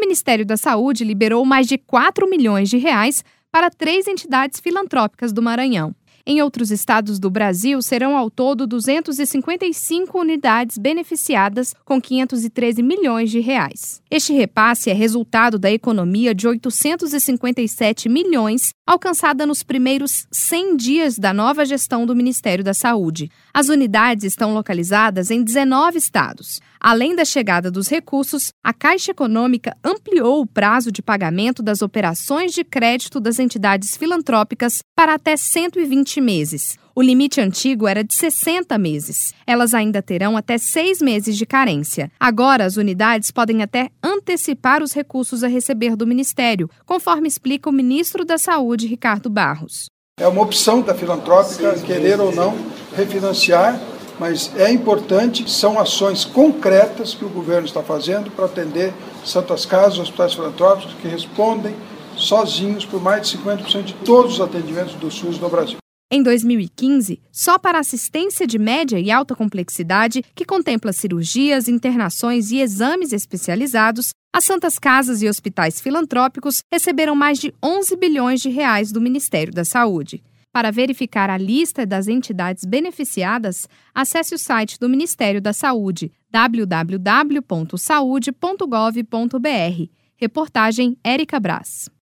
Ministério da Saúde liberou mais de 4 milhões de reais para 3 entidades filantrópicas do Maranhão. Em outros estados do Brasil, serão ao todo 255 unidades beneficiadas com 513 milhões de reais. Este repasse é resultado da economia de 857 milhões alcançada nos primeiros 100 dias da nova gestão do Ministério da Saúde. As unidades estão localizadas em 19 estados. Além da chegada dos recursos, a Caixa Econômica ampliou o prazo de pagamento das operações de crédito das entidades filantrópicas para até 120 meses. O limite antigo era de 60 meses. Elas ainda terão até 6 meses de carência. Agora, as unidades podem até antecipar os recursos a receber do Ministério, conforme explica o ministro da Saúde, Ricardo Barros. É uma opção da filantrópica, querer ou não, refinanciar, mas é importante, são ações concretas que o governo está fazendo para atender santas casas, hospitais filantrópicos que respondem sozinhos por mais de 50% de todos os atendimentos do SUS no Brasil. Em 2015, só para assistência de média e alta complexidade, que contempla cirurgias, internações e exames especializados, as santas casas e hospitais filantrópicos receberam mais de 11 bilhões de reais do Ministério da Saúde. Para verificar a lista das entidades beneficiadas, acesse o site do Ministério da Saúde, www.saude.gov.br. Reportagem Érica Brás.